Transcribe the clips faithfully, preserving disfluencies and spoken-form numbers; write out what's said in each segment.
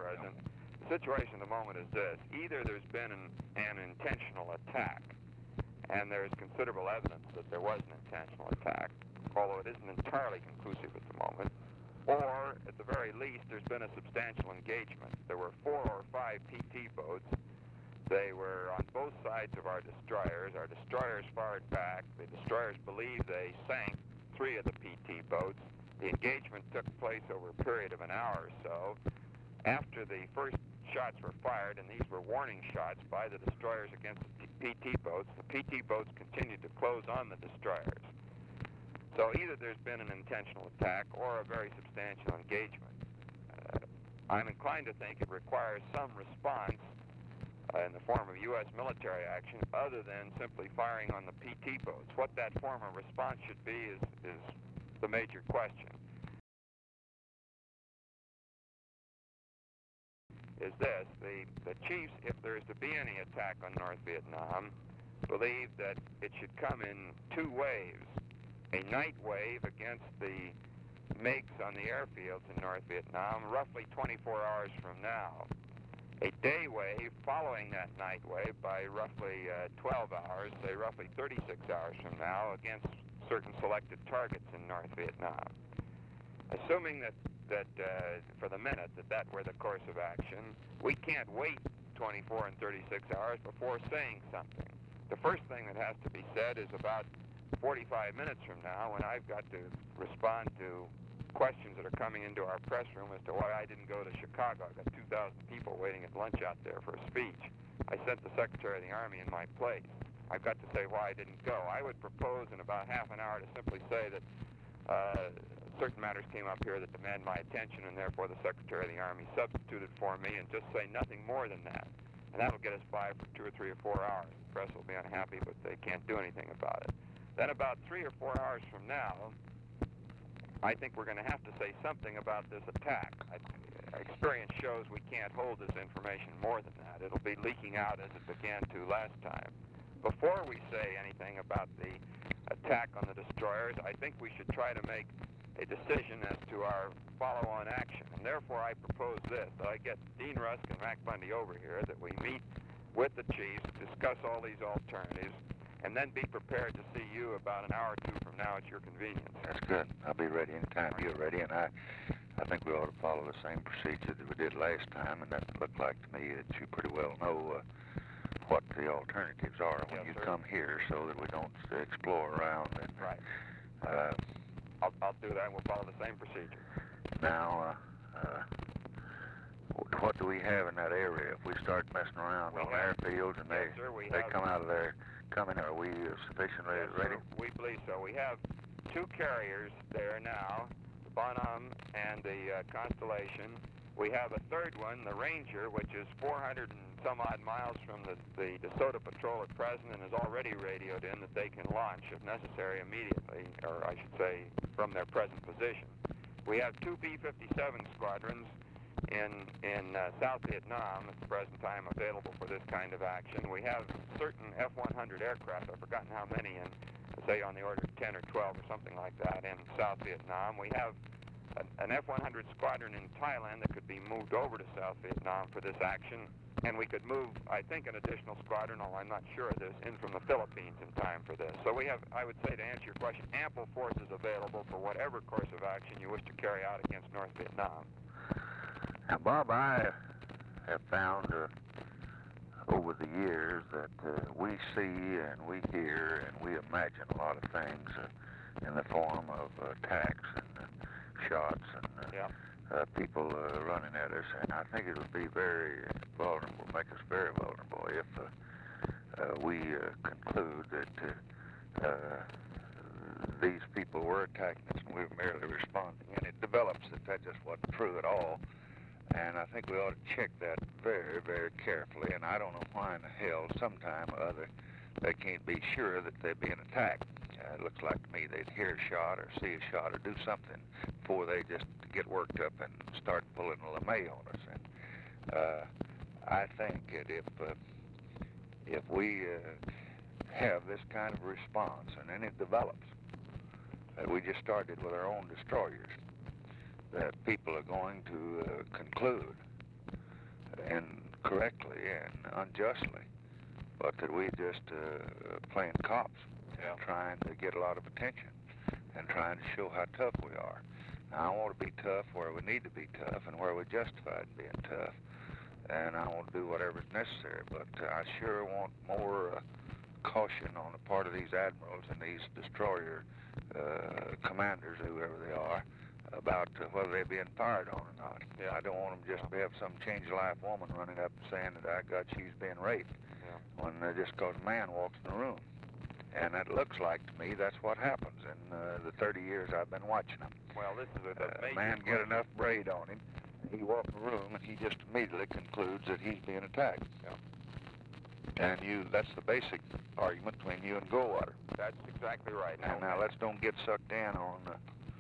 President. The situation at the moment is this. Either there's been an, an intentional attack, and there's considerable evidence that there was an intentional attack, although it isn't entirely conclusive at the moment, or at the very least there's been a substantial engagement. There were four or five P T boats. They were on both sides of our destroyers. Our destroyers fired back. The destroyers believe they sank three of the P T boats. The engagement took place over a period of an hour or so. After the first shots were fired, and these were warning shots by the destroyers against the P T boats, the P T boats continued to close on the destroyers. So either there's been an intentional attack or a very substantial engagement. Uh, I'm inclined to think it requires some response uh, in the form of U S military action other than simply firing on the P T boats. What that form of response should be is, is the major question. Is this, the, the chiefs, if there is to be any attack on North Vietnam, believe that it should come in two waves. A night wave against the MiGs on the airfields in North Vietnam, roughly twenty-four hours from now. A day wave following that night wave by roughly uh, twelve hours, say roughly thirty-six hours from now, against certain selected targets in North Vietnam. Assuming that, that uh, for the minute, that that were the course of action, we can't wait twenty-four and thirty-six hours before saying something. The first thing that has to be said is about forty-five minutes from now, when I've got to respond to questions that are coming into our press room as to why I didn't go to Chicago. I've got two thousand people waiting at lunch out there for a speech. I sent the Secretary of the Army in my place. I've got to say why I didn't go. I would propose in about half an hour to simply say that uh, certain matters came up here that demand my attention, and therefore the Secretary of the Army substituted for me, and just say nothing more than that. And that'll get us by for two or three or four hours. The press will be unhappy, but they can't do anything about it. Then about three or four hours from now, I think we're going to have to say something about this attack. I, experience shows we can't hold this information more than that. It'll be leaking out as it began to last time. Before we say anything about the attack on the destroyers, I think we should try to make a decision as to our follow-on action. And therefore I propose this, that I get Dean Rusk and Mac Bundy over here, that we meet with the chiefs, discuss all these alternatives, and then be prepared to see you about an hour or two from now at your convenience. That's good. I'll be ready anytime you're ready, and I I think we ought to follow the same procedure that we did last time, and that looked like to me that you pretty well know uh, what the alternatives are when yes, you sir. come here, so that we don't explore around. And, right. Uh, I'll, I'll do that, and we'll follow the same procedure. Now, uh, uh, what do we have in that area? If we start messing around we on have, airfields and yes, they, sir, we they have, come out of there, coming, are we uh, sufficiently yes, ready? Sir, we believe so. We have two carriers there now, the Bonhomme and the uh, Constellation. We have a third one, the Ranger, which is four hundred and some odd miles from the, the DeSoto Patrol at present, and is already radioed in that they can launch, if necessary, immediately, or I should say, from their present position. We have two B fifty-seven squadrons in, in uh, South Vietnam at the present time available for this kind of action. We have certain F one hundred aircraft, I've forgotten how many, in, say on the order of ten or twelve or something like that in South Vietnam. We have an, an F one hundred squadron in Thailand that could be moved over to South Vietnam for this action. And we could move, I think, an additional squadron, although I'm not sure of this, in from the Philippines in time for this. So we have, I would say, to answer your question, ample forces available for whatever course of action you wish to carry out against North Vietnam. Now, Bob, I have found uh, over the years that uh, we see and we hear and we imagine a lot of things uh, in the form of uh, attacks and uh, shots and uh, yeah. uh, people uh, running at us. And I think it would be very vulnerable, make us very vulnerable if uh, uh, we uh, conclude that uh, uh, these people were attacking us and we were merely responding. And it develops that that just wasn't true at all. And I think we ought to check that very, very carefully. And I don't know why in the hell sometime or other they can't be sure that they're being attacked. Uh, it looks like to me they'd hear a shot or see a shot or do something before they just get worked up and start pulling a LeMay on us. And uh, I think that if, uh, if we uh, have this kind of response and then it develops, that we just started with our own destroyers, that people are going to uh, conclude incorrectly and unjustly, but that we just uh, playing cops Yeah. and trying to get a lot of attention and trying to show how tough we are. Now, I want to be tough where we need to be tough and where we're justified in being tough, and I want to do whatever's necessary, but uh, I sure want more uh, caution on the part of these admirals and these destroyer uh, commanders, whoever they are, about uh, whether they're being fired on or not. Yeah. I don't want them just to have some change-of-life woman running up saying that I got she's being raped, Yeah. when uh, just because a man walks in the room. And that looks like to me that's what happens in uh, the thirty years I've been watching them. Well, this is a the Uh, major man get question. enough braid on him, he walks in the room and he just immediately concludes that he's being attacked. Yeah. And you, that's the basic argument between you and Goldwater. That's exactly right. And now let's don't get sucked in on uh,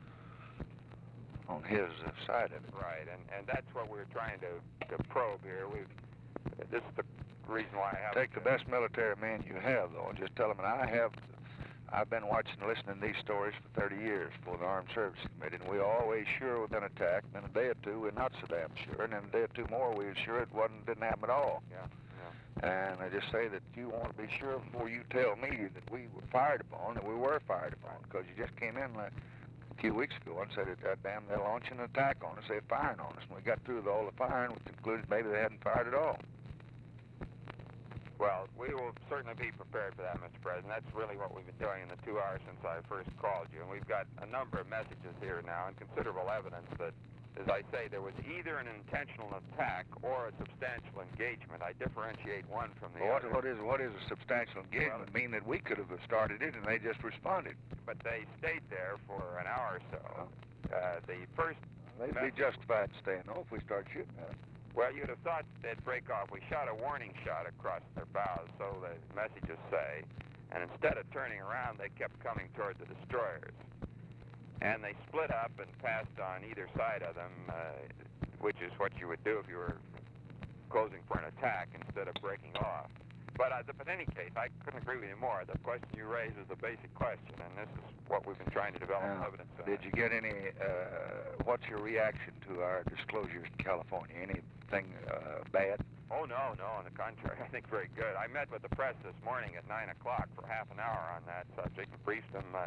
on his uh, side of it. Right, and and that's what we're trying to, to probe here. We've this is the reason why I have Take the best military men you have, though, and just tell them, and I have, I've been watching and listening to these stories for thirty years for the Armed Services Committee, and we always sure we've been attacked, and in a day or two we're not so damn sure, and in a day or two more we're sure it wasn't, didn't happen at all. Yeah, And I just say that you want to be sure before you tell me that we were fired upon, that we were fired upon, because you just came in like a few weeks ago and said that, God damn, they're launching an attack on us, they're firing on us. And we got through with all the firing, we concluded maybe they hadn't fired at all. Well, we will certainly be prepared for that, Mister President. That's really what we've been doing in the two hours since I first called you. And we've got a number of messages here now and considerable evidence that, as I say, there was either an intentional attack or a substantial engagement. I differentiate one from the Well, what, other. what is what is a substantial engagement? Well, mean that we could have started it and they just responded. But they stayed there for an hour or so. Uh, the first, They'd be justified in staying though if we start shooting at them. well, you'd have thought they'd break off. We shot a warning shot across their bows, so the messages say. And instead of turning around, they kept coming toward the destroyers. And they split up and passed on either side of them, uh, which is what you would do if you were closing for an attack instead of breaking off. But, uh, but in any case, I couldn't agree with you more. The question you raised is the basic question, and this is what we've been trying to develop Now, evidence on. did you get any, uh, what's your reaction to our disclosures in California? Anything uh, bad? Oh, no, no, on the contrary, I think very good. I met with the press this morning at nine o'clock for half an hour on that subject and briefed them uh,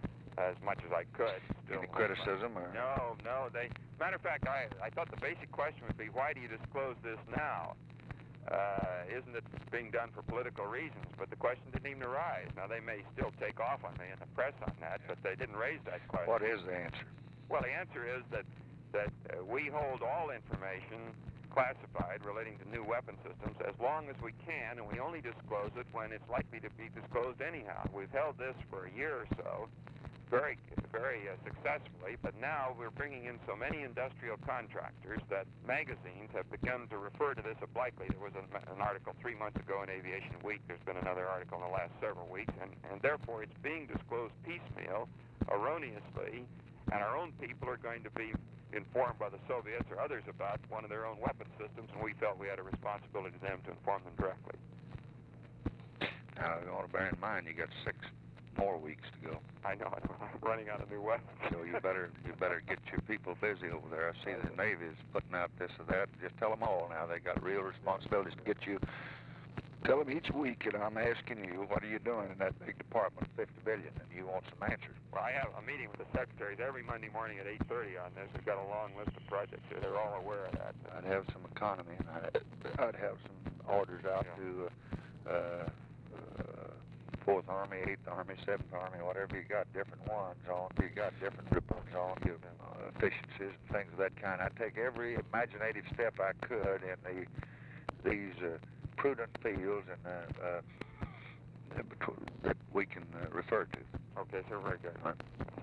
as much as I could. Still Any criticism? Or? No, no. They, matter of fact, I, I thought the basic question would be, why do you disclose this now? Uh, isn't it being done for political reasons? But the question didn't even arise. Now, they may still take off on me in the press on that, but they didn't raise that question. What is the answer? Well, the answer is that, that uh, we hold all information classified relating to new weapon systems as long as we can, and we only disclose it when it's likely to be disclosed anyhow. We've held this for a year or so, very, very uh, successfully, but now we're bringing in so many industrial contractors that magazines have begun to refer to this obliquely. There was an, an article three months ago in Aviation Week. There's been another article in the last several weeks, and, and therefore it's being disclosed piecemeal, erroneously, and our own people are going to be informed by the Soviets or others about one of their own weapon systems, and we felt we had a responsibility to them to inform them directly. Now, you want to bear in mind you got six more weeks to go. I know, I'm running out of new weapons. So you better you better get your people busy over there. I see the Navy is putting out this or that. Just tell them all now. They got real responsibilities to get you. Tell them each week, and I'm asking you, what are you doing in that big department, fifty billion, and you want some answers. Well, I have a meeting with the secretaries every Monday morning at eight thirty on this. We've got a long list of projects here. They're all aware of that. I'd have some economy, and I'd, I'd have some orders out Yeah. to uh, uh, Fourth Army, Eighth Army, Seventh Army, whatever you got, different ones on. You got different reports on your uh, efficiencies and things of that kind. I'd take every imaginative step I could in the these uh, prudent fields and uh, uh, that we can uh, refer to. Okay, sir, very good. Right.